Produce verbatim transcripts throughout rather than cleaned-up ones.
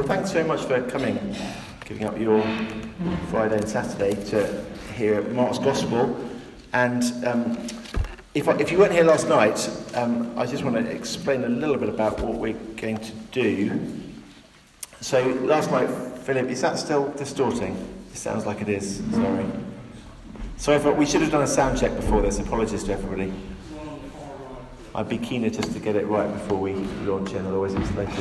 thanks so much for coming, giving up your Friday and Saturday to hear Mark's Gospel. And um, if, I, if you weren't here last night, um, I just want to explain a little bit about what we're going to do. So last night, Philip, is that still distorting? It sounds like it is. Sorry. Sorry, if we should have done a sound check before this. Apologies to everybody. I'd be keener just to get it right before we launch in, otherwise it's later.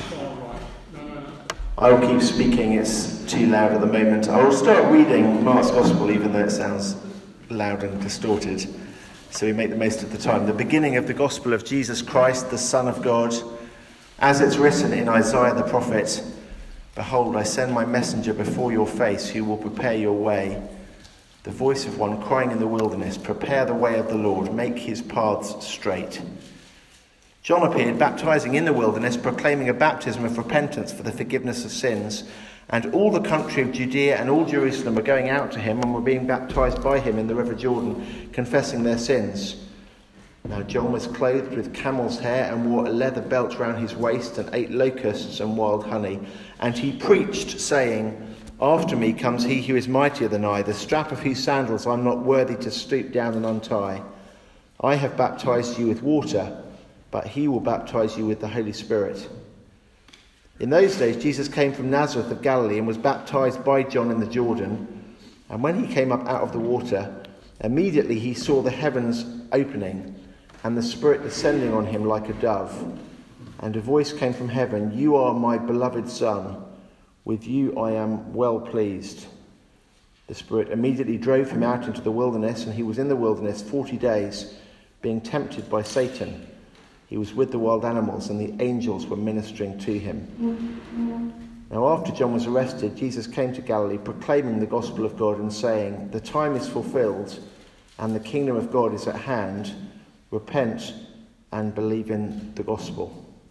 I will keep speaking, it's too loud at the moment. I will start reading Mark's Gospel, even though it sounds loud and distorted, so we make the most of the time. The beginning of the Gospel of Jesus Christ, the Son of God, as it's written in Isaiah the prophet, "Behold, I send my messenger before your face, who will prepare your way. The voice of one crying in the wilderness, prepare the way of the Lord, make his paths straight." John appeared, baptizing in the wilderness, proclaiming a baptism of repentance for the forgiveness of sins. And all the country of Judea and all Jerusalem were going out to him and were being baptized by him in the river Jordan, confessing their sins. Now John was clothed with camel's hair and wore a leather belt round his waist and ate locusts and wild honey. And he preached, saying, "After me comes he who is mightier than I, the strap of whose sandals I am not worthy to stoop down and untie. I have baptized you with water, but he will baptize you with the Holy Spirit." In those days, Jesus came from Nazareth of Galilee and was baptized by John in the Jordan. And when he came up out of the water, immediately he saw the heavens opening and the Spirit descending on him like a dove. And a voice came from heaven, "You are my beloved Son. With you I am well pleased." The Spirit immediately drove him out into the wilderness, and he was in the wilderness forty days, being tempted by Satan. He was with the wild animals, and the angels were ministering to him. Now after John was arrested, Jesus came to Galilee, proclaiming the gospel of God and saying, "The time is fulfilled, and the kingdom of God is at hand. Repent and believe in the gospel."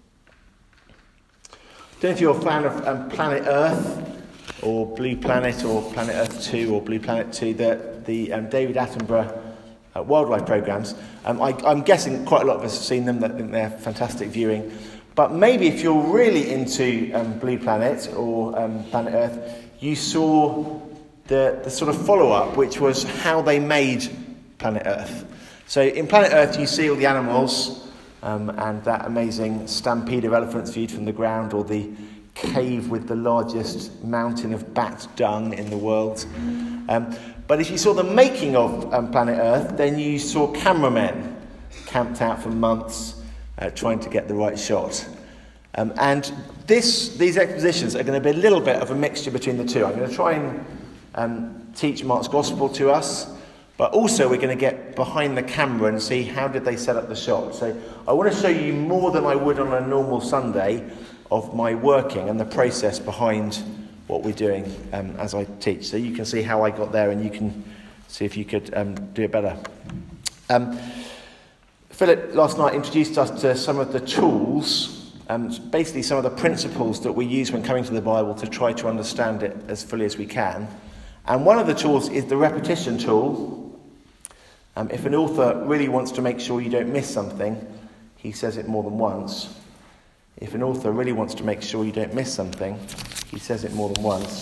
I don't know if you're a fan of um, Planet Earth, or Blue Planet, or Planet Earth two, or Blue Planet two, the, the um, David Attenborough Uh, wildlife programmes. Um, I, I'm guessing quite a lot of us have seen them. I think they're fantastic viewing. But maybe if you're really into um, Blue Planet or um, Planet Earth, you saw the, the sort of follow-up, which was how they made Planet Earth. So in Planet Earth, you see all the animals um, and that amazing stampede of elephants viewed from the ground, or the cave with the largest mountain of bat dung in the world. Um, But if you saw the making of um, Planet Earth, then you saw cameramen camped out for months uh, trying to get the right shot. Um, and this, these expositions are going to be a little bit of a mixture between the two. I'm going to try and um, teach Mark's Gospel to us, but also we're going to get behind the camera and see how did they set up the shot. So I want to show you more than I would on a normal Sunday of my working and the process behind what we're doing um, as I teach. So you can see how I got there, and you can see if you could um, do it better. Um, Philip last night introduced us to some of the tools, um, basically some of the principles that we use when coming to the Bible to try to understand it as fully as we can. And one of the tools is the repetition tool. Um, if an author really wants to make sure you don't miss something, he says it more than once. If an author really wants to make sure you don't miss something, he says it more than once.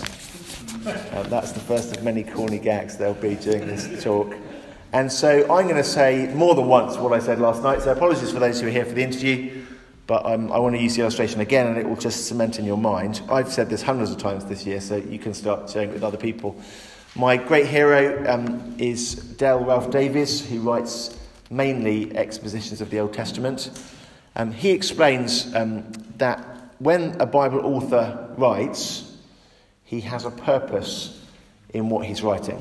Uh, that's the first of many corny gags there'll be during this talk. And so I'm going to say more than once what I said last night. So apologies for those who are here for the interview, but um, I want to use the illustration again, and it will just cement in your mind. I've said this hundreds of times this year, so you can start sharing it with other people. My great hero um, is Dale Ralph Davies, who writes mainly expositions of the Old Testament. Um, he explains um, that when a Bible author writes, he has a purpose in what he's writing.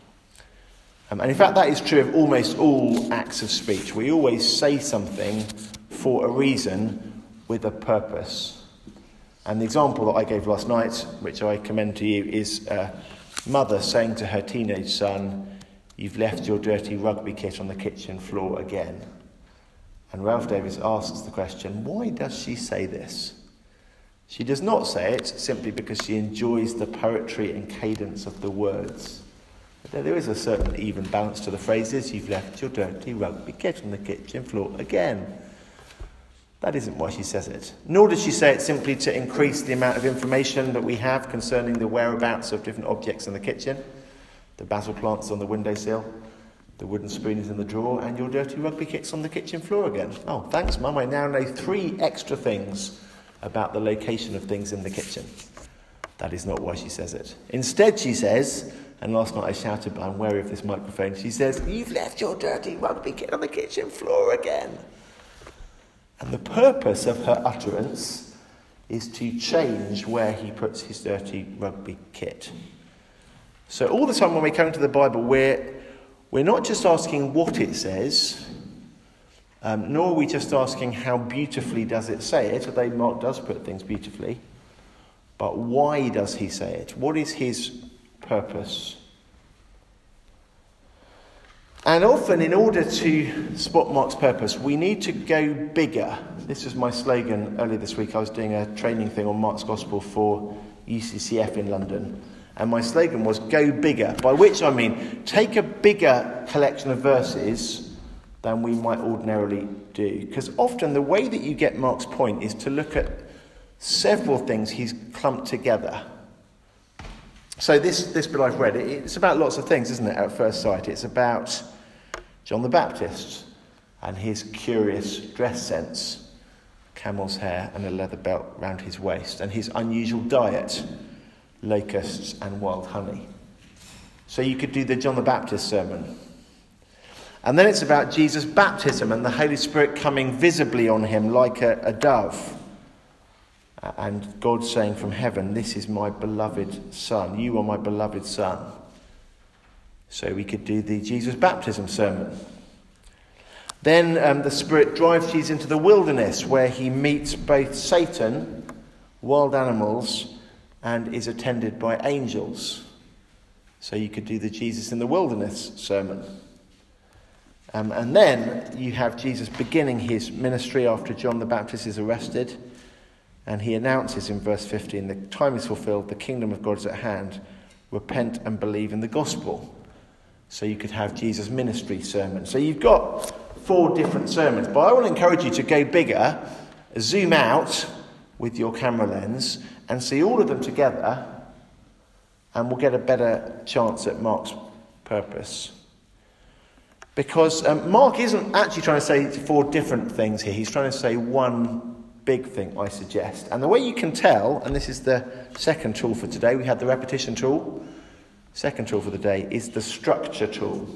Um, and in fact, that is true of almost all acts of speech. We always say something for a reason with a purpose. And the example that I gave last night, which I commend to you, is a mother saying to her teenage son, "You've left your dirty rugby kit on the kitchen floor again." And Ralph Davies asks the question, why does she say this? She does not say it simply because she enjoys the poetry and cadence of the words. But there is a certain even balance to the phrases. "You've left your dirty rugby kit on the kitchen floor again." That isn't why she says it. Nor does she say it simply to increase the amount of information that we have concerning the whereabouts of different objects in the kitchen. The basil plants on the windowsill, the wooden spoon is in the drawer, and your dirty rugby kit's on the kitchen floor again. Oh, thanks, Mum. I now know three extra things about the location of things in the kitchen. That is not why she says it. Instead, she says, and last night I shouted, but I'm wary of this microphone, she says, "You've left your dirty rugby kit on the kitchen floor again." And the purpose of her utterance is to change where he puts his dirty rugby kit. So all the time when we come to the Bible, we're, we're not just asking what it says, um, nor are we just asking how beautifully does it say it, although Mark does put things beautifully, but why does he say it? What is his purpose? And often, in order to spot Mark's purpose, we need to go bigger. This was my slogan earlier this week. I was doing a training thing on Mark's Gospel for U C C F in London. And my slogan was, go bigger. By which I mean, take a bigger collection of verses than we might ordinarily do. Because often the way that you get Mark's point is to look at several things he's clumped together. So this, this bit I've read, it, it's about lots of things, isn't it, at first sight? It's about John the Baptist and his curious dress sense, camel's hair and a leather belt round his waist, and his unusual diet, locusts and wild honey. So you could do the John the Baptist sermon. And then it's about Jesus' baptism and the Holy Spirit coming visibly on him like a, a dove. And God saying from heaven, "This is my beloved Son. You are my beloved Son." So we could do the Jesus baptism sermon. Then um, the Spirit drives Jesus into the wilderness where he meets both Satan, wild animals, and is attended by angels. So you could do the Jesus in the wilderness sermon. Um, and then you have Jesus beginning his ministry after John the Baptist is arrested. And he announces in verse fifteen, "The time is fulfilled, the kingdom of God is at hand. Repent and believe in the gospel." So you could have Jesus' ministry sermon. So you've got four different sermons. But I want to encourage you to go bigger, zoom out with your camera lens, and see all of them together, and we'll get a better chance at Mark's purpose. Because um, Mark isn't actually trying to say four different things here. He's trying to say one big thing, I suggest. And the way you can tell, and this is the second tool for today, we had the repetition tool. Second tool for the day is the structure tool.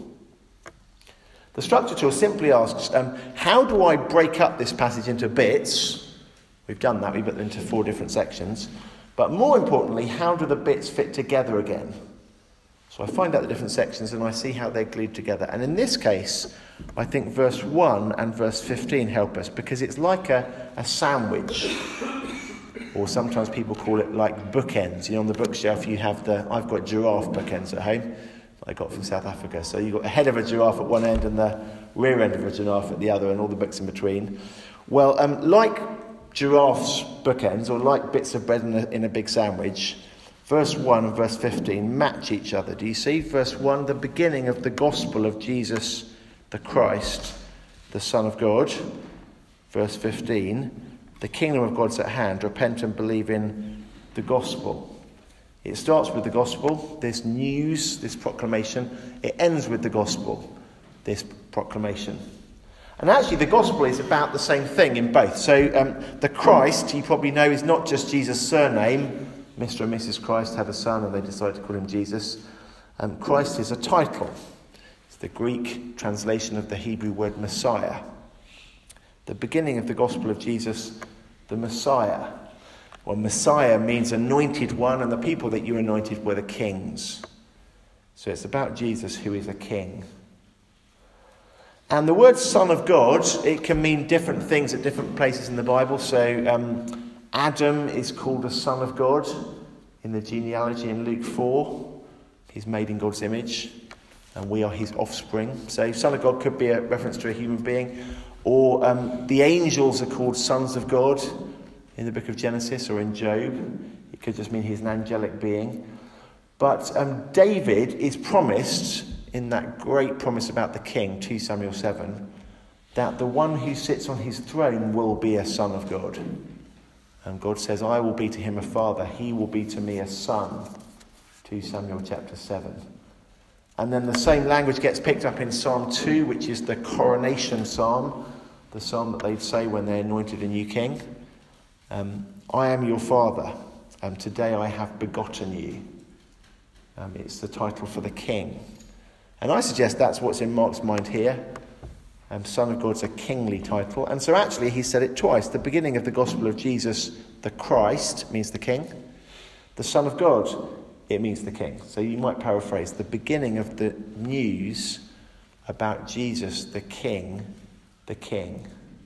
The structure tool simply asks, um, how do I break up this passage into bits? We've done that, we've put them into four different sections. But more importantly, how do the bits fit together again? So I find out the different sections and I see how they're glued together. And in this case, I think verse one and verse fifteen help us, because it's like a, a sandwich. Or sometimes people call it like bookends. You know, on the bookshelf you have the, I've got giraffe bookends at home, that I got from South Africa. So you've got the head of a giraffe at one end and the rear end of a giraffe at the other, and all the books in between. Well, um, like giraffes' bookends, or like bits of bread in a, in a big sandwich, verse one and verse fifteen match each other. Do you see? Verse one, the beginning of the gospel of Jesus the Christ, the Son of God. Verse fifteen, the kingdom of God's at hand. Repent and believe in the gospel. It starts with the gospel, this news, this proclamation. It ends with the gospel, this proclamation. And actually the gospel is about the same thing in both. So um, the Christ, you probably know, is not just Jesus' surname. Mister and Missus Christ had a son and they decided to call him Jesus. Um, Christ is a title. It's the Greek translation of the Hebrew word Messiah. The beginning of the gospel of Jesus, the Messiah. Well, Messiah means anointed one, and the people that you anointed were the kings. So it's about Jesus, who is a king. And the word Son of God, it can mean different things at different places in the Bible. So um, Adam is called a son of God in the genealogy in Luke four. He's made in God's image, and we are his offspring. So Son of God could be a reference to a human being. Or um, the angels are called sons of God in the book of Genesis or in Job. It could just mean he's an angelic being. But um, David is promised, in that great promise about the king, two Samuel seven, that the one who sits on his throne will be a son of God. And God says, I will be to him a father, he will be to me a son. Second Samuel chapter seven. And then the same language gets picked up in Psalm two, which is the coronation psalm, the psalm that they'd say when they anointed a new king. Um, I am your father, and today I have begotten you. Um, it's the title for the king. And I suggest that's what's in Mark's mind here. Um, Son of God's a kingly title. And so actually he said it twice. The beginning of the gospel of Jesus, the Christ, means the king. The Son of God, it means the king. So you might paraphrase, the beginning of the news about Jesus, the king, the king.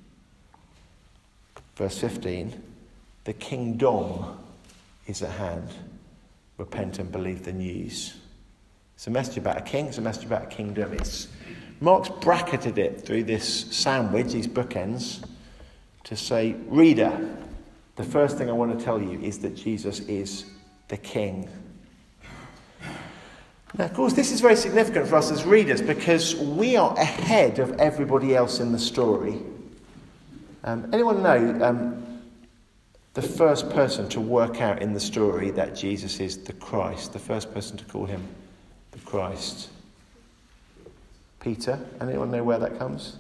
Verse fifteen, the kingdom is at hand. Repent and believe the news. It's a message about a king, it's a message about a kingdom. It's Mark's bracketed it through this sandwich, these bookends, to say, reader, the first thing I want to tell you is that Jesus is the king. Now, of course, this is very significant for us as readers because we are ahead of everybody else in the story. Um, anyone know um, the first person to work out in the story that Jesus is the Christ? The first person to call him the Christ? Peter. Anyone know where that comes?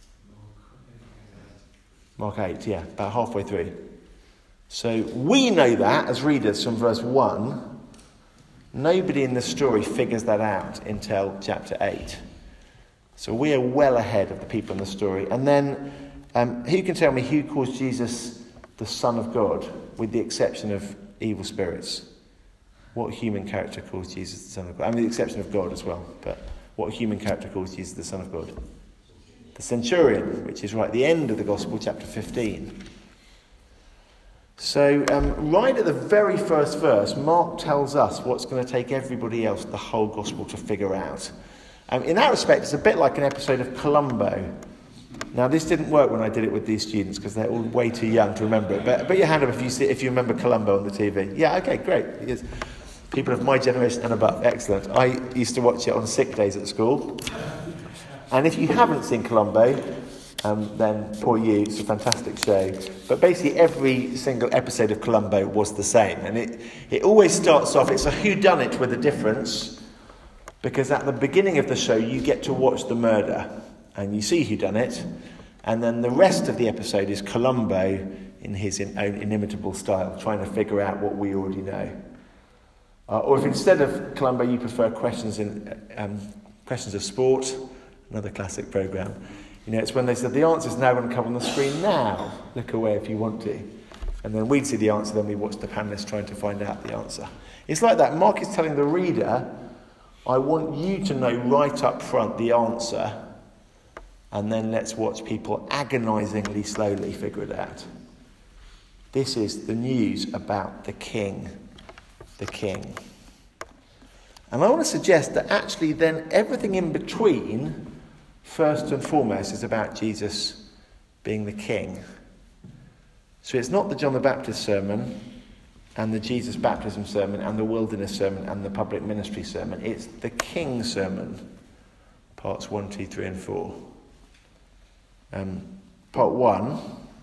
Mark eight, yeah, about halfway through. So we know that as readers from verse one. Nobody in the story figures that out until chapter eight. So we are well ahead of the people in the story. And then, um, who can tell me who calls Jesus the Son of God, with the exception of evil spirits? What human character calls Jesus the Son of God? I mean, the exception of God as well, but what human character calls Jesus the Son of God? The centurion, which is right at the end of the Gospel, chapter fifteen. So, um, right at the very first verse, Mark tells us what's going to take everybody else the whole Gospel to figure out. Um, in that respect, it's a bit like an episode of Columbo. Now, this didn't work when I did it with these students because they're all way too young to remember it. But put your hand up if you see, if you remember Columbo on the T V. Yeah, okay, great. Because people of my generation and above, excellent. I used to watch it on sick days at school. And if you haven't seen Columbo, um, then poor you, it's a fantastic show. But basically every single episode of Columbo was the same. And it, it always starts off, it's a whodunit with a difference, because at the beginning of the show you get to watch the murder and you see whodunit, and then the rest of the episode is Columbo in his in, own inimitable style, trying to figure out what we already know. Uh, or if instead of Columbo you prefer questions in um, questions of sport, another classic programme, you know, it's when they said the answer's now going to come on the screen now. Look away if you want to. And then we'd see the answer, then we watch the panellists trying to find out the answer. It's like that. Mark is telling the reader, I want you to know right up front the answer, and then let's watch people agonisingly slowly figure it out. This is the news about the king. The king. And I want to suggest that actually then everything in between, first and foremost, is about Jesus being the king. So it's not the John the Baptist sermon and the Jesus baptism sermon and the wilderness sermon and the public ministry sermon. It's the king sermon, parts one, two, three and four. Um, part one,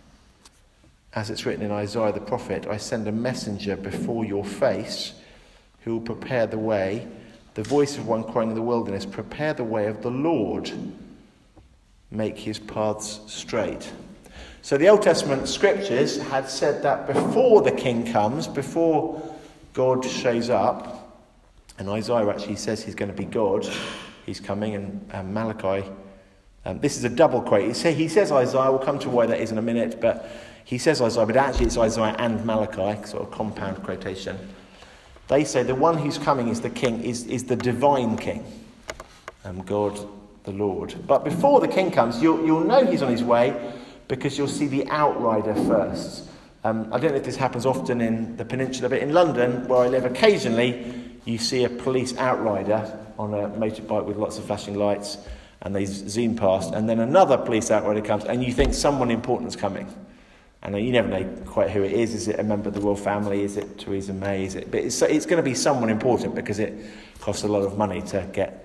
as it's written in Isaiah the prophet, I send a messenger before your face who will prepare the way, the voice of one crying in the wilderness, prepare the way of the Lord, make his paths straight. So the Old Testament scriptures had said that before the king comes, before God shows up, and Isaiah actually says he's going to be God, he's coming, and um, Malachi, um, this is a double quote. He, say, he says Isaiah, we'll come to why that is in a minute, but he says Isaiah, but actually it's Isaiah and Malachi, sort of compound quotation. They say the one who's coming is the king, is, is the divine king, um, God the Lord. But before the king comes, you'll, you'll know he's on his way because you'll see the outrider first. Um, I don't know if this happens often in the peninsula, but in London, where I live, occasionally you see a police outrider on a motorbike with lots of flashing lights, and they zoom past, and then another police outrider comes, and you think someone important's coming. And you never know quite who it is. Is it a member of the royal family? Is it Theresa May? Is it? But it's, it's going to be someone important because it costs a lot of money to get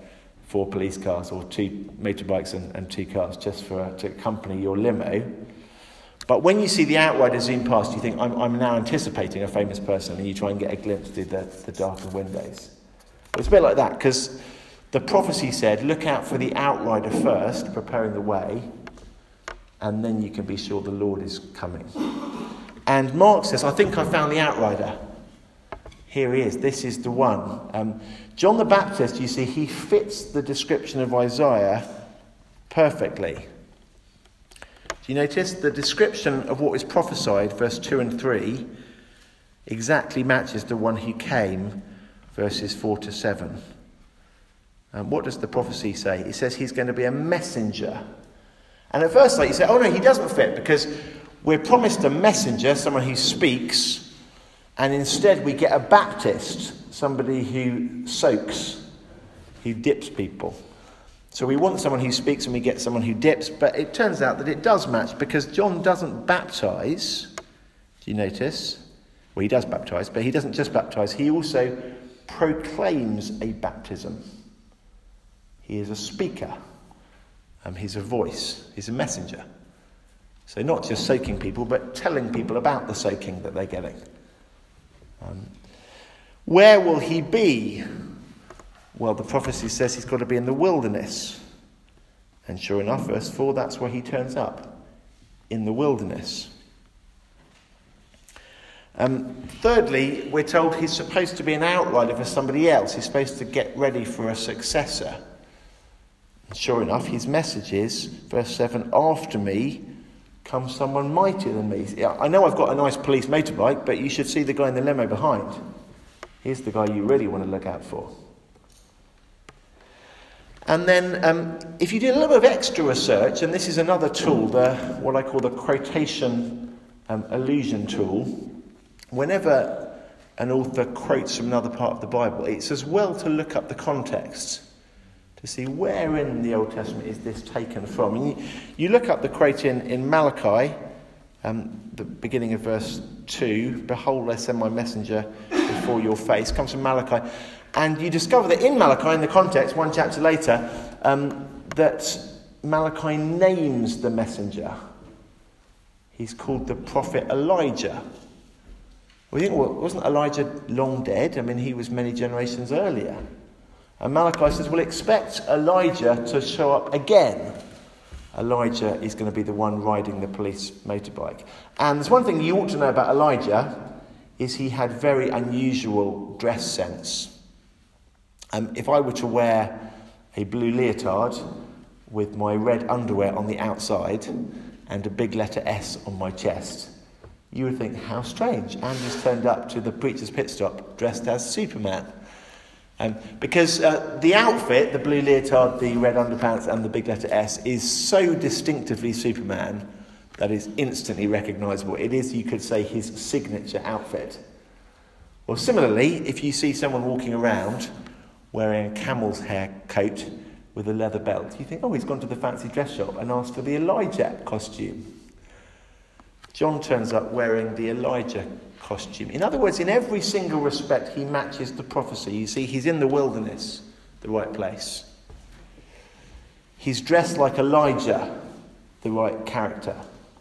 four police cars or two motorbikes and, and two cars just for to accompany your limo. But when you see the outrider zoom past, you think, I'm, I'm now anticipating a famous person, and you try and get a glimpse through the, the darkened windows. It's a bit like that, because the prophecy said, look out for the outrider first, preparing the way, and then you can be sure the Lord is coming. And Mark says, I think I found the outrider. Here he is. This is the one. Um, John the Baptist, you see, he fits the description of Isaiah perfectly. Do you notice? The description of what is prophesied, verse two and three, exactly matches the one who came, verses four to seven. And what does the prophecy say? It says he's going to be a messenger. And at first sight you say, oh no, he doesn't fit, because we're promised a messenger, someone who speaks, and instead we get a Baptist, somebody who soaks, who dips people. So we want someone who speaks and we get someone who dips, but it turns out that it does match, because John doesn't baptise. Do you notice? Well, he does baptise, but he doesn't just baptise, he also proclaims a baptism. He is a speaker. Um, he's a voice. He's a messenger. So not just soaking people, but telling people about the soaking that they're getting. Um, where will he be? Well, the prophecy says he's got to be in the wilderness. And sure enough, verse four, that's where he turns up. In the wilderness. Um, thirdly, we're told he's supposed to be an outrider for somebody else. He's supposed to get ready for a successor. And sure enough, his message is, verse seven, after me comes someone mightier than me. I know I've got a nice police motorbike, but you should see the guy in the limo behind. Here's the guy you really want to look out for. And then, um, if you do a little bit of extra research, and this is another tool, the what I call the quotation um, allusion tool, whenever an author quotes from another part of the Bible, it's as well to look up the context to see where in the Old Testament is this taken from. And you, you look up the quote in, in Malachi, um, the beginning of verse two, behold, I send my messenger before your face, comes from Malachi. And you discover that in Malachi, in the context, one chapter later, um, that Malachi names the messenger. He's called the prophet Elijah. We think, well, wasn't Elijah long dead? I mean, he was many generations earlier. And Malachi says, well, expect Elijah to show up again. Elijah is going to be the one riding the police motorbike. And there's one thing you ought to know about Elijah, is he had very unusual dress sense. Um, if I were to wear a blue leotard with my red underwear on the outside and a big letter S on my chest, you would think, how strange. Andrew's turned up to the preacher's pit stop dressed as Superman. Um, because uh, the outfit, the blue leotard, the red underpants and the big letter S, is so distinctively Superman that is instantly recognisable. It is, you could say, his signature outfit. Well, similarly, if you see someone walking around wearing a camel's hair coat with a leather belt, you think, oh, he's gone to the fancy dress shop and asked for the Elijah costume. John turns up wearing the Elijah costume. In other words, in every single respect, he matches the prophecy. You see, he's in the wilderness, the right place. He's dressed like Elijah, the right character.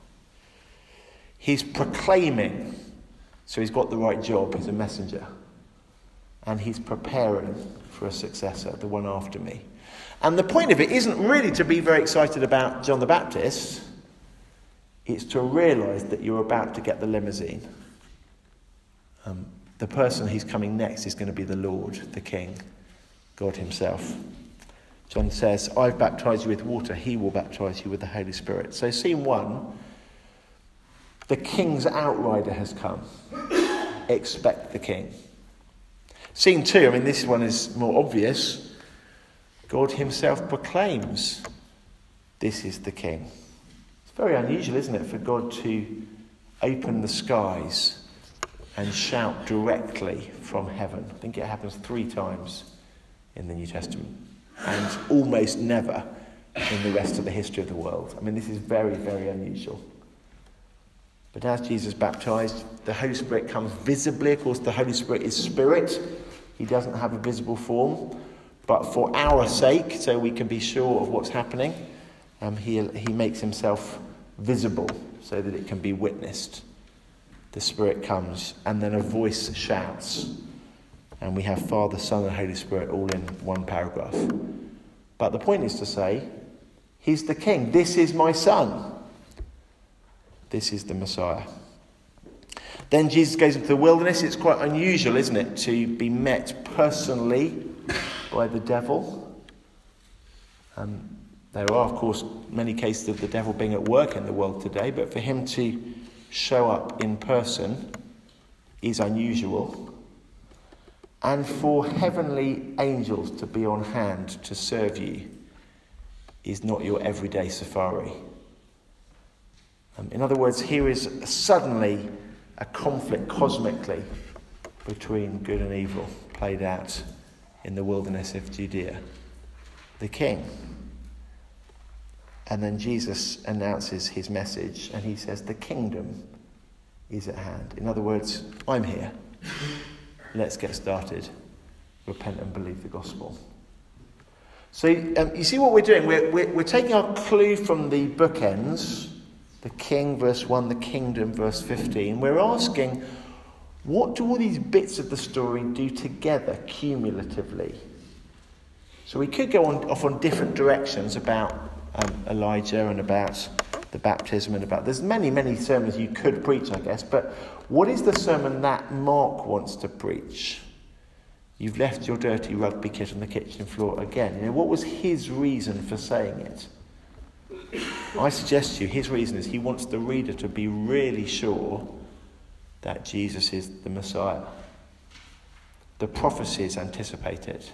He's proclaiming, so he's got the right job, he's a messenger. And he's preparing for a successor, the one after me. And the point of it isn't really to be very excited about John the Baptist. It's to realise that you're about to get the limousine. Um, the person who's coming next is going to be the Lord, the King, God himself. John says, I've baptised you with water, he will baptise you with the Holy Spirit. So scene one, the King's outrider has come. Expect the King. Scene two, I mean, this one is more obvious. God himself proclaims, this is the King. It's very unusual, isn't it, for God to open the skies and shout directly from heaven. I think it happens three times in the New Testament, and almost never in the rest of the history of the world. I mean, this is very, very unusual. But as Jesus baptised, the Holy Spirit comes visibly. Of course, the Holy Spirit is spirit. He doesn't have a visible form. but for our sake, so we can be sure of what's happening, um, he, he makes himself visible so that it can be witnessed. The Spirit comes, and then a voice shouts, and we have Father, Son, and Holy Spirit all in one paragraph. But the point is to say, he's the King. This is my Son. This is the Messiah. Then Jesus goes into the wilderness. It's quite unusual, isn't it, to be met personally by the devil. Um, there are, of course, many cases of the devil being at work in the world today, but for him to show up in person is unusual. And for heavenly angels to be on hand to serve you is not your everyday safari. Um, in other words, here is suddenly a conflict cosmically between good and evil played out in the wilderness of Judea. The King. And then Jesus announces his message and he says, the kingdom is at hand. In other words, I'm here. Let's get started. Repent and believe the gospel. So um, you see what we're doing? We're, we're, we're taking our clue from the bookends, the king, verse one, the kingdom, verse fifteen. We're asking, what do all these bits of the story do together cumulatively? So we could go on off on different directions about um, Elijah and about the baptism and about... There's many, many sermons you could preach, I guess, but what is the sermon that Mark wants to preach? You've left your dirty rugby kit on the kitchen floor again. You know, what was his reason for saying it? I suggest to you, his reason is he wants the reader to be really sure that Jesus is the Messiah. The prophecies anticipate it.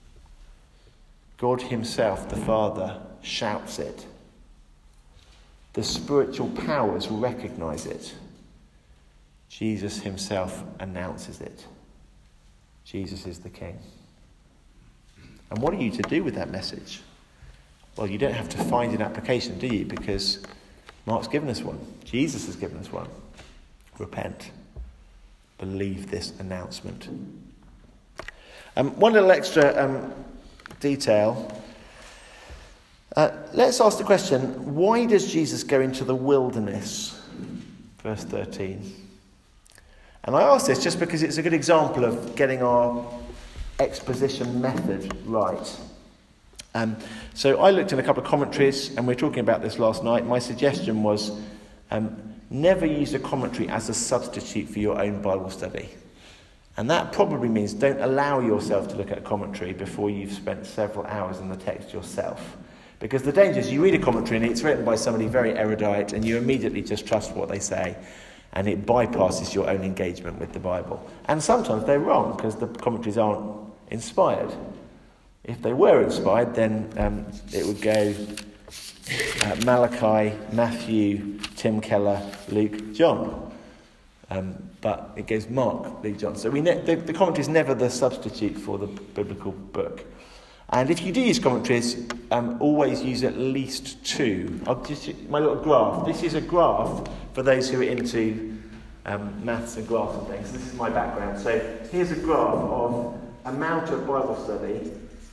God himself, the Father, shouts it. The spiritual powers recognize it. Jesus himself announces it. Jesus is the King. And what are you to do with that message? Well, you don't have to find an application, do you? Because Mark's given us one. Jesus has given us one. Repent. Believe this announcement. Um, one little extra um, detail. Uh, let's ask the question, why does Jesus go into the wilderness? Verse thirteen. And I ask this just because it's a good example of getting our exposition method right. Um, so I looked in a couple of commentaries, and we were talking about this last night. My suggestion was um, never use a commentary as a substitute for your own Bible study. And that probably means don't allow yourself to look at a commentary before you've spent several hours in the text yourself. Because the danger is you read a commentary and it's written by somebody very erudite and you immediately just trust what they say, and it bypasses your own engagement with the Bible. And sometimes they're wrong because the commentaries aren't inspired. If they were inspired, then um, it would go uh, Malachi, Matthew, Tim Keller, Luke, John. Um, but it goes Mark, Luke, John. So we ne- the, the commentary is never the substitute for the biblical book. And if you do use commentaries, um, always use at least two. I'll just, my little graph. This is a graph for those who are into um, maths and graphs and things. This is my background. So here's a graph of amount of Bible study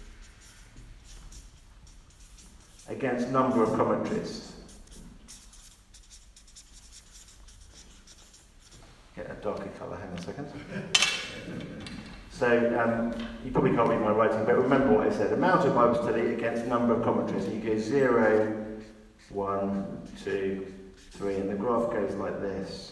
against number of commentaries. Get a darker colour, hang on a second. So um, you probably can't read my writing, but remember what I said. Amount of Bible study against number of commentaries. And you go zero, one, two, three, and the graph goes like this.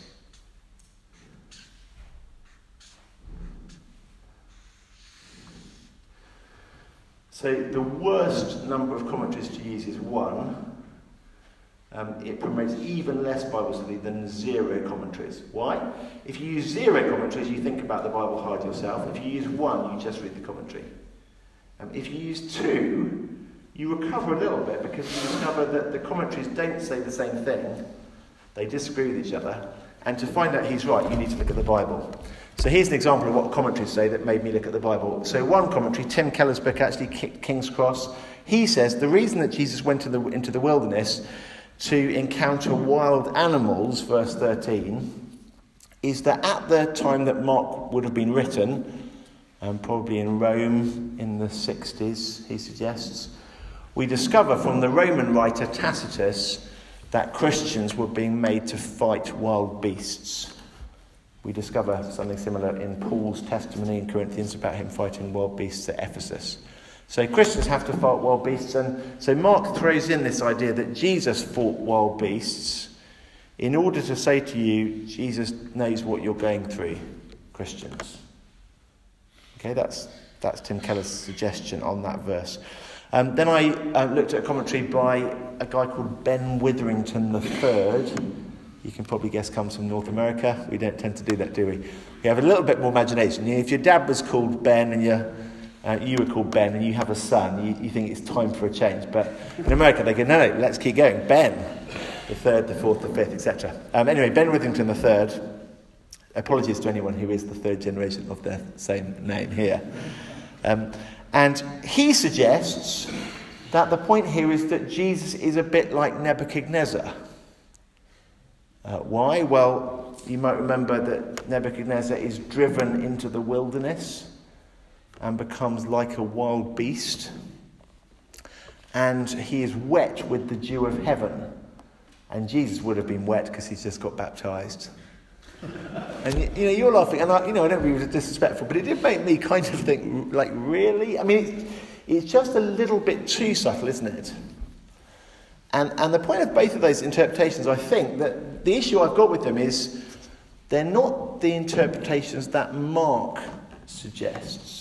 So the worst number of commentaries to use is one. Um, it promotes even less Bible study than zero commentaries. Why? If you use zero commentaries, you think about the Bible hard yourself. If you use one, you just read the commentary. Um, if you use two, you recover a little bit because you discover that the commentaries don't say the same thing. They disagree with each other. And to find out who's right, you need to look at the Bible. So here's an example of what commentaries say that made me look at the Bible. So one commentary, Tim Keller's book, actually, King's Cross, he says the reason that Jesus went to the, into the wilderness to encounter wild animals, verse thirteen, is that at the time that Mark would have been written, um, probably in Rome in the sixties, he suggests. We discover from the Roman writer Tacitus that Christians were being made to fight wild beasts. We discover something similar in Paul's testimony in Corinthians about him fighting wild beasts at Ephesus. So Christians have to fight wild beasts, and so Mark throws in this idea that Jesus fought wild beasts in order to say to you, Jesus knows what you're going through, Christians. Okay, that's that's Tim Keller's suggestion on that verse. Um, then I uh, looked at a commentary by a guy called Ben Witherington the third. You can probably guess comes from North America. We don't tend to do that, do we? We have a little bit more imagination. If your dad was called Ben and your Uh, you were called Ben and you have a son, you, you think it's time for a change. But in America, they go, no, no, let's keep going. Ben, the third, the fourth, the fifth, et cetera. Um, anyway, Ben Witherington the third. Apologies to anyone who is the third generation of their same name here. Um, and he suggests that the point here is that Jesus is a bit like Nebuchadnezzar. Uh, why? Well, you might remember that Nebuchadnezzar is driven into the wilderness and becomes like a wild beast. And he is wet with the dew of heaven. And Jesus would have been wet because he's just got baptised. And you know, you're laughing, and I, you know, I don't mean disrespectful, but it did make me kind of think, like, really? I mean, it's, it's just a little bit too subtle, isn't it? And and the point of both of those interpretations, I think, that the issue I've got with them is they're not the interpretations that Mark suggests.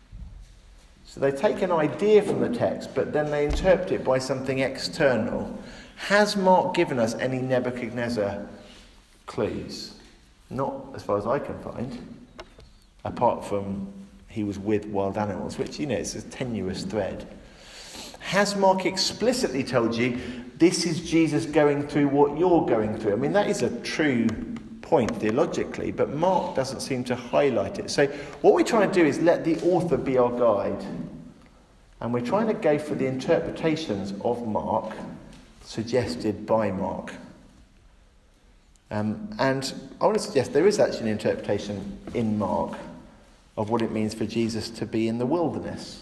So they take an idea from the text, but then they interpret it by something external. Has Mark given us any Nebuchadnezzar clues? Not as far as I can find, apart from he was with wild animals, which, you know, it's a tenuous thread. Has Mark explicitly told you this is Jesus going through what you're going through? I mean, that is a true point theologically, but Mark doesn't seem to highlight it. So what we're trying to do is let the author be our guide, and we're trying to go for the interpretations of Mark suggested by Mark. Um, and I want to suggest there is actually an interpretation in Mark of what it means for Jesus to be in the wilderness.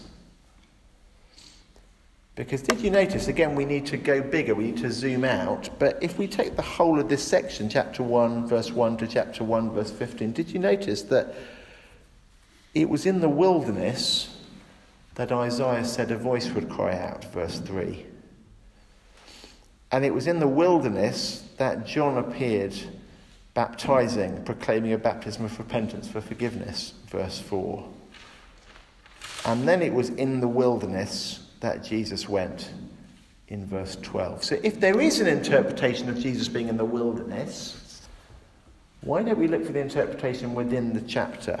Because did you notice, again, we need to go bigger, we need to zoom out, but if we take the whole of this section, chapter one, verse one to chapter one, verse fifteen, did you notice that it was in the wilderness that Isaiah said a voice would cry out, verse three. And it was in the wilderness that John appeared baptizing, proclaiming a baptism of repentance for forgiveness, verse four. And then it was in the wilderness that Jesus went, in verse twelve. So if there is an interpretation of Jesus being in the wilderness, why don't we look for the interpretation within the chapter?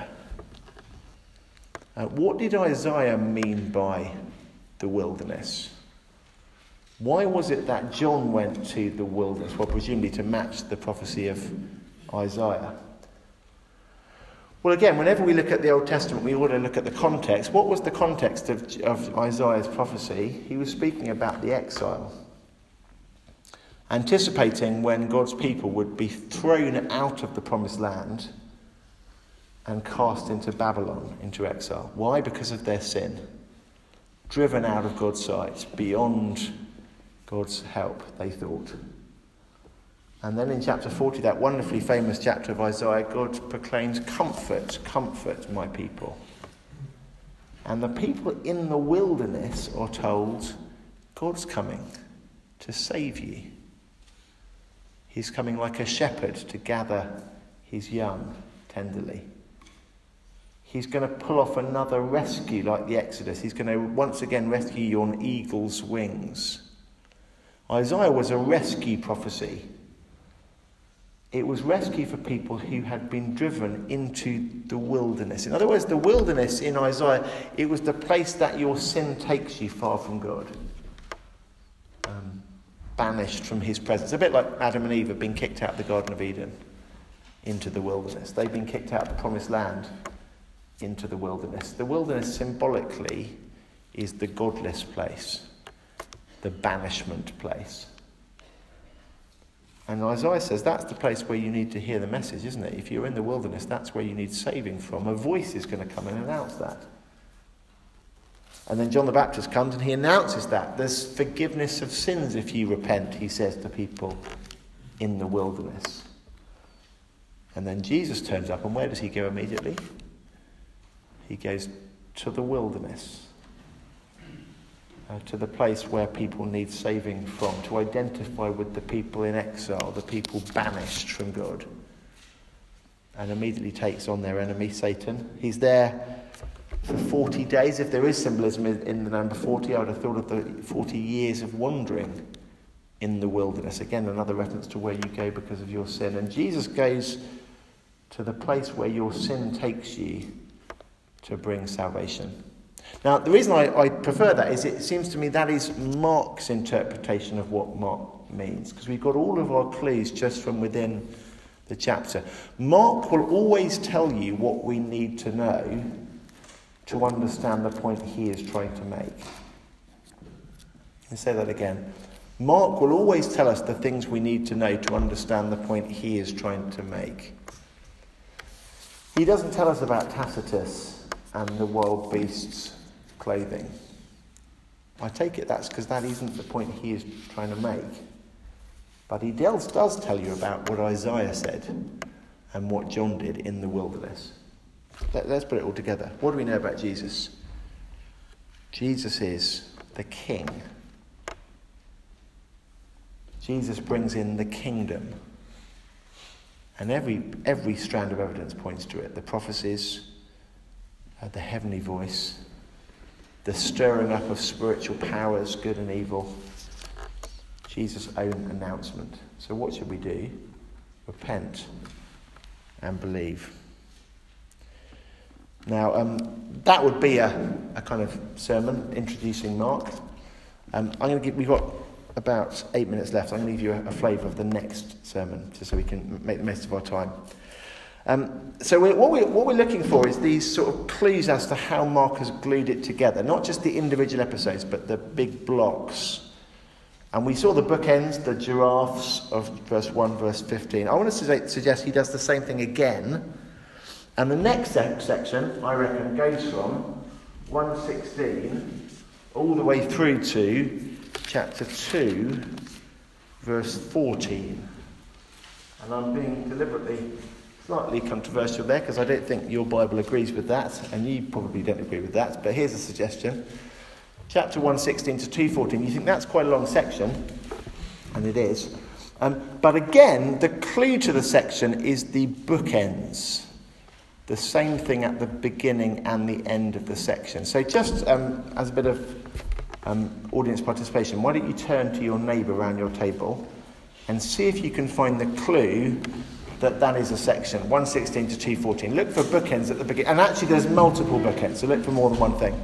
Uh, what did Isaiah mean by the wilderness? Why was it that John went to the wilderness? Well, presumably to match the prophecy of Isaiah. Well, again, whenever we look at the Old Testament, we ought to look at the context. What was the context of, of Isaiah's prophecy? He was speaking about the exile, anticipating when God's people would be thrown out of the promised land and cast into Babylon, into exile. Why? Because of their sin. Driven out of God's sight, beyond God's help, they thought. And then in chapter forty, that wonderfully famous chapter of Isaiah, God proclaims, comfort, comfort my people. And the people in the wilderness are told, God's coming to save you. He's coming like a shepherd to gather his young tenderly. He's going to pull off another rescue like the Exodus. He's going to once again rescue you on eagle's wings. Isaiah was a rescue prophecy. It was rescue for people who had been driven into the wilderness. In other words, the wilderness in Isaiah, it was the place that your sin takes you far from God. Um, banished from his presence. A bit like Adam and Eve have been kicked out of the Garden of Eden into the wilderness. They've been kicked out of the promised land into the wilderness. The wilderness symbolically is the godless place, the banishment place. And Isaiah says that's the place where you need to hear the message, isn't it? If you're in the wilderness, that's where you need saving from. A voice is going to come and announce that. And then John the Baptist comes and he announces that. There's forgiveness of sins if you repent, he says to people in the wilderness. And then Jesus turns up, and where does he go immediately? He goes to the wilderness. Uh, to the place where people need saving from, to identify with the people in exile, the people banished from God. And immediately takes on their enemy, Satan. He's there for forty days. If there is symbolism in the number forty, I would have thought of the forty years of wandering in the wilderness. Again, another reference to where you go because of your sin. And Jesus goes to the place where your sin takes you to bring salvation. Now, the reason I, I prefer that is it seems to me that is Mark's interpretation of what Mark means, because we've got all of our clues just from within the chapter. Mark will always tell you what we need to know to understand the point he is trying to make. I'll say that again. Mark will always tell us the things we need to know to understand the point he is trying to make. He doesn't tell us about Tacitus and the wild beasts' clothing. I take it that's because that isn't the point he is trying to make. But he does, does tell you about what Isaiah said and what John did in the wilderness. Let, let's put it all together. What do we know about Jesus? Jesus is the King. Jesus brings in the kingdom. And every every strand of evidence points to it. The prophecies, uh, the heavenly voice, the stirring up of spiritual powers, good and evil, Jesus' own announcement. So what should we do? Repent and believe. Now, um, that would be a, a kind of sermon introducing Mark. Um, I'm going to give. We've got about eight minutes left. I'm going to give you a, a flavour of the next sermon, just so we can make the most of our time. Um, so we're, what, we're, what we're looking for is these sort of clues as to how Mark has glued it together. Not just the individual episodes, but the big blocks. And we saw the bookends, the giraffes of verse one, verse fifteen. I want to suggest he does the same thing again. And the next sec- section, I reckon, goes from one sixteen all the way through to chapter two, verse fourteen. And I'm being deliberately slightly controversial there because I don't think your Bible agrees with that, and you probably don't agree with that, but here's a suggestion. Chapter one sixteen to two fourteen, you think that's quite a long section, and it is. Um, but again, the clue to the section is the bookends. The same thing at the beginning and the end of the section. So just um, as a bit of um, audience participation, why don't you turn to your neighbour around your table and see if you can find the clue that that is a section, one sixteen to two fourteen. Look for bookends at the beginning. And actually there's multiple bookends, so look for more than one thing.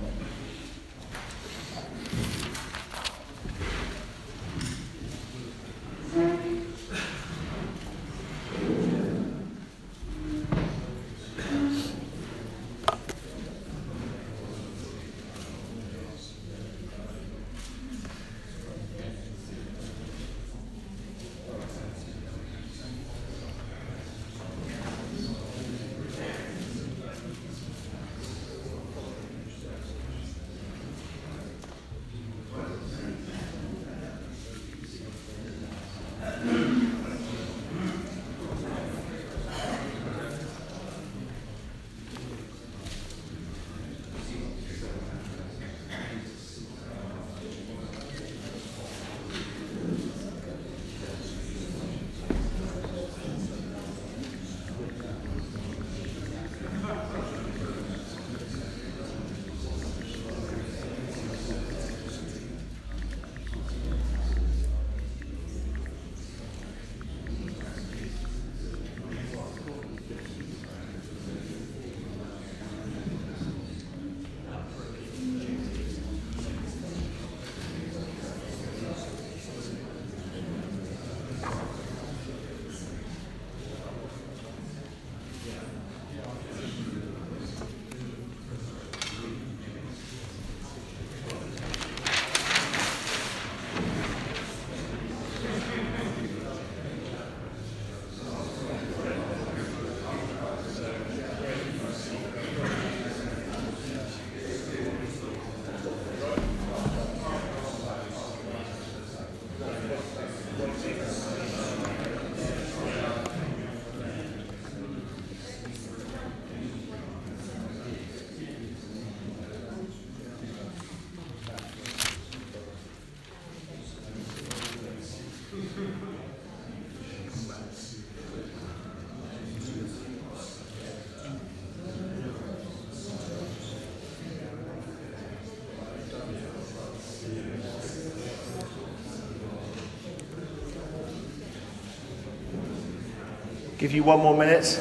Give you one more minute.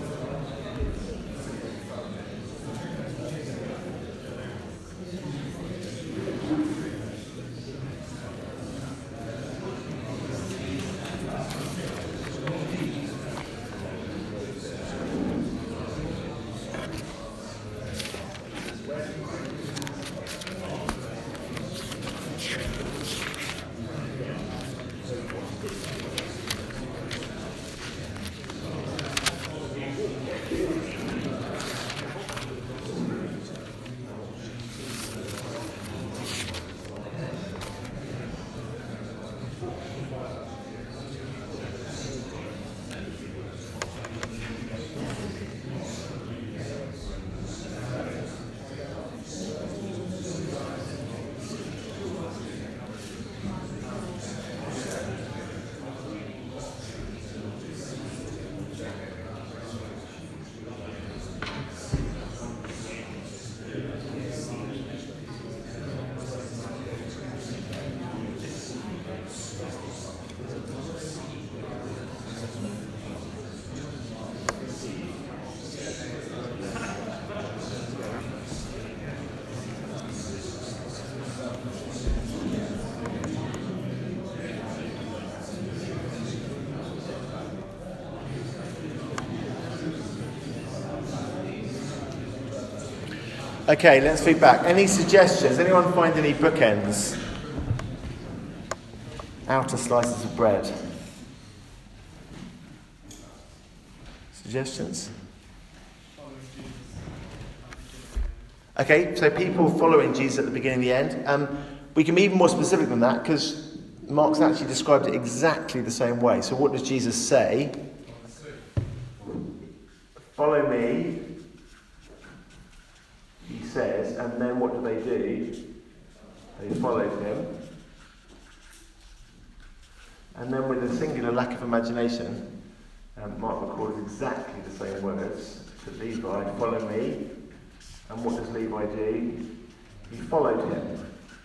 Okay, let's feedback. Any suggestions? Anyone find any bookends? Outer slices of bread. Suggestions? Okay, so people following Jesus at the beginning and the end. Um, we can be even more specific than that because Mark's actually described it exactly the same way. So what does Jesus say? Follow me, he says, and then what do they do? They followed him. And then with a singular lack of imagination, um, Mark records exactly the same words to Levi, follow me. And what does Levi do? He followed him.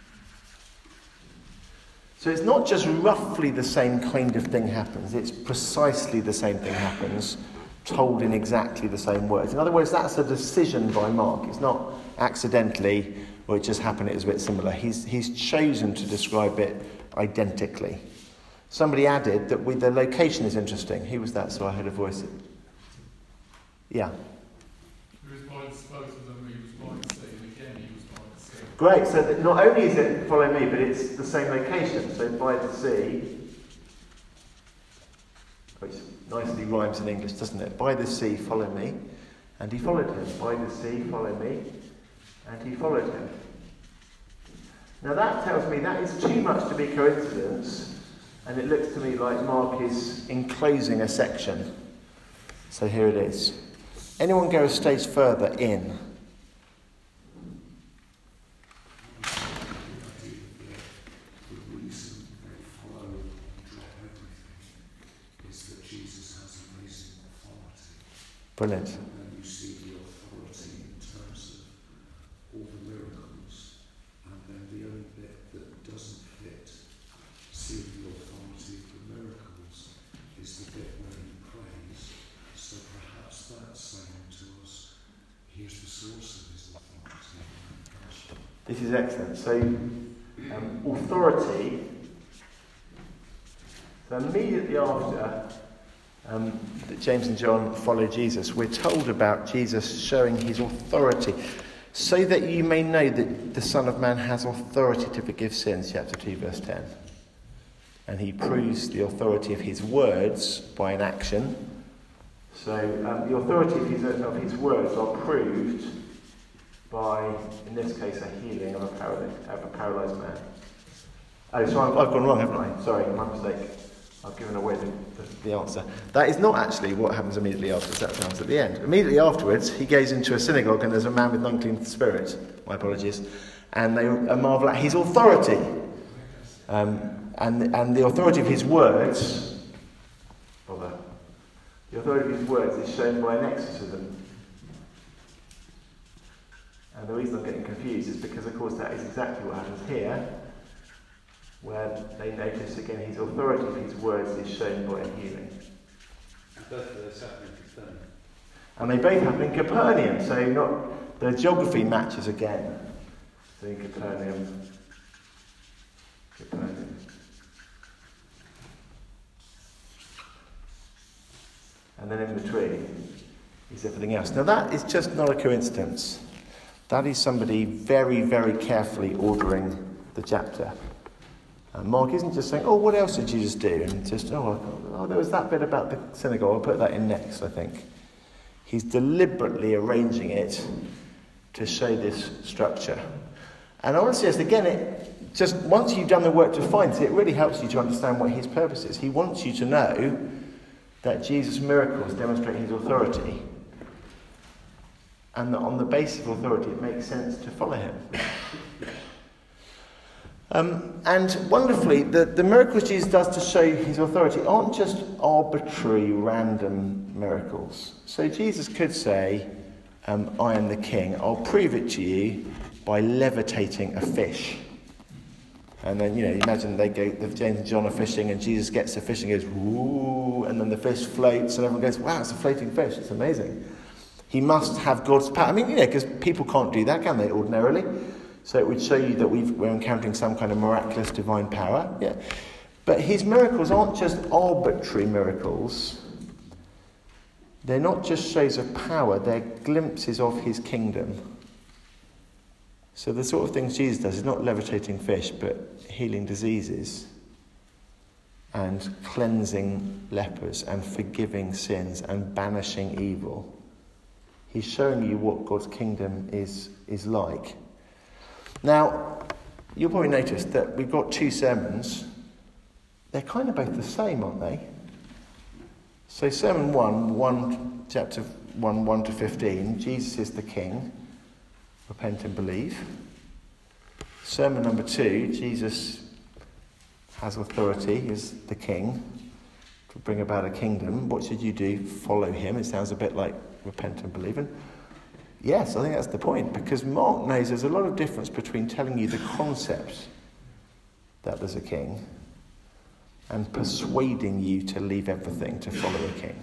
So it's not just roughly the same kind of thing happens, it's precisely the same thing happens, told in exactly the same words. In other words, that's a decision by Mark. It's not accidentally, or it just happened, it was a bit similar. He's, he's chosen to describe it identically. Somebody added that with the location is interesting. Who was that? So I heard a voice. Yeah. He was by both of them, he was by the sea, and again he was by the sea. Great, so that not only is it follow me, but it's the same location. So by the sea, which nicely rhymes in English, doesn't it? By the sea, follow me. And he followed him. By the sea, follow me. And he followed him. Now that tells me that is too much to be coincidence, and it looks to me like Mark is enclosing a section. So here it is. Anyone go a stage further in? Brilliant. And you see the authority in terms of all the miracles, and then the only bit that doesn't fit, seeing the authority of the miracles, is the bit where he prays. So perhaps that's saying to us, here's the source of his authority. This is excellent. So, um, authority. So immediately after Um, that James and John follow Jesus, we're told about Jesus showing his authority, so that you may know that the Son of Man has authority to forgive sins, chapter two, verse ten. And he proves the authority of his words by an action. So um, the authority of his, of his words are proved by, in this case, a healing of a, paralyzed, of a paralysed man. Oh, so I've, I've gone wrong, haven't I? Sorry, my mistake. I've given away the, the, the answer. That is not actually what happens immediately afterwards. That comes at the end. Immediately afterwards, he goes into a synagogue and there's a man with an unclean spirit. My apologies. And they marvel at his authority. Um, and, and the authority of his words, bother, the authority of his words is shown by an exorcism. And the reason I'm getting confused is because, of course, that is exactly what happens here, where they notice again his authority of his words is shown by a healing. Both of those happen in Capernaum. And they both happen in Capernaum, so not the geography matches again. So in Capernaum, Capernaum. And then in between is everything else. Now that is just not a coincidence. That is somebody very, very carefully ordering the chapter. And Mark isn't just saying, oh, what else did Jesus do? And just, oh, oh, there was that bit about the synagogue. I'll put that in next, I think. He's deliberately arranging it to show this structure. And I want to suggest, again, it just once you've done the work to find it, it really helps you to understand what his purpose is. He wants you to know that Jesus' miracles demonstrate his authority. And that on the basis of authority, it makes sense to follow him. Um, and wonderfully, the, the miracles Jesus does to show his authority aren't just arbitrary, random miracles. So Jesus could say, um, I am the king. I'll prove it to you by levitating a fish. And then, you know, imagine they go, the James and John are fishing, and Jesus gets the fish and goes, woo, and then the fish floats, and everyone goes, wow, it's a floating fish. It's amazing. He must have God's power. I mean, you know, because people can't do that, can they, ordinarily? So it would show you that we've, we're encountering some kind of miraculous divine power. Yeah. But his miracles aren't just arbitrary miracles. They're not just shows of power, they're glimpses of his kingdom. So the sort of things Jesus does is not levitating fish, but healing diseases and cleansing lepers and forgiving sins and banishing evil. He's showing you what God's kingdom is, is like. Now, you'll probably notice that we've got two sermons. They're kind of both the same, aren't they? So sermon one, one chapter one, one to fifteen, Jesus is the King. Repent and believe. Sermon number two, Jesus has authority, is the King to bring about a kingdom. What should you do? Follow him. It sounds a bit like repent and believe. And yes, I think that's the point, because Mark knows there's a lot of difference between telling you the concept that there's a king and persuading you to leave everything to follow a king.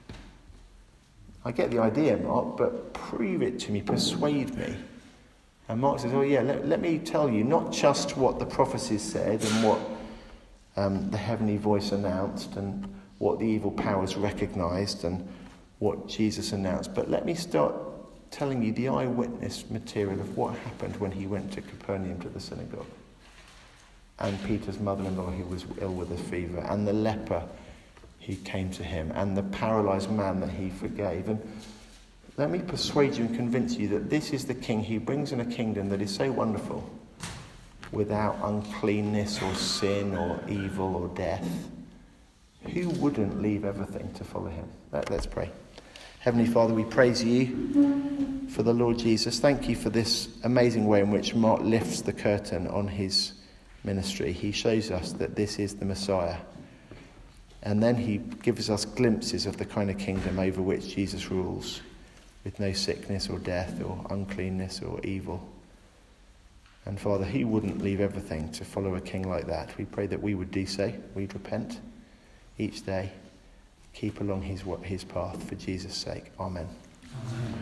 I get the idea, Mark, but prove it to me, persuade me. And Mark says, oh yeah, let, let me tell you not just what the prophecies said and what um, the heavenly voice announced and what the evil powers recognised and what Jesus announced, but let me start telling you the eyewitness material of what happened when he went to Capernaum to the synagogue. And Peter's mother-in-law who was ill with a fever, and the leper who came to him, and the paralysed man that he forgave. And let me persuade you and convince you that this is the king who brings in a kingdom that is so wonderful, without uncleanness or sin or evil or death. Who wouldn't leave everything to follow him? Let, let's pray. Heavenly Father, we praise you for the Lord Jesus. Thank you for this amazing way in which Mark lifts the curtain on his ministry. He shows us that this is the Messiah. And then he gives us glimpses of the kind of kingdom over which Jesus rules, with no sickness or death or uncleanness or evil. And Father, who wouldn't leave everything to follow a king like that? We pray that we would do so. We'd repent each day. Keep along his his path for Jesus' sake. Amen. Amen.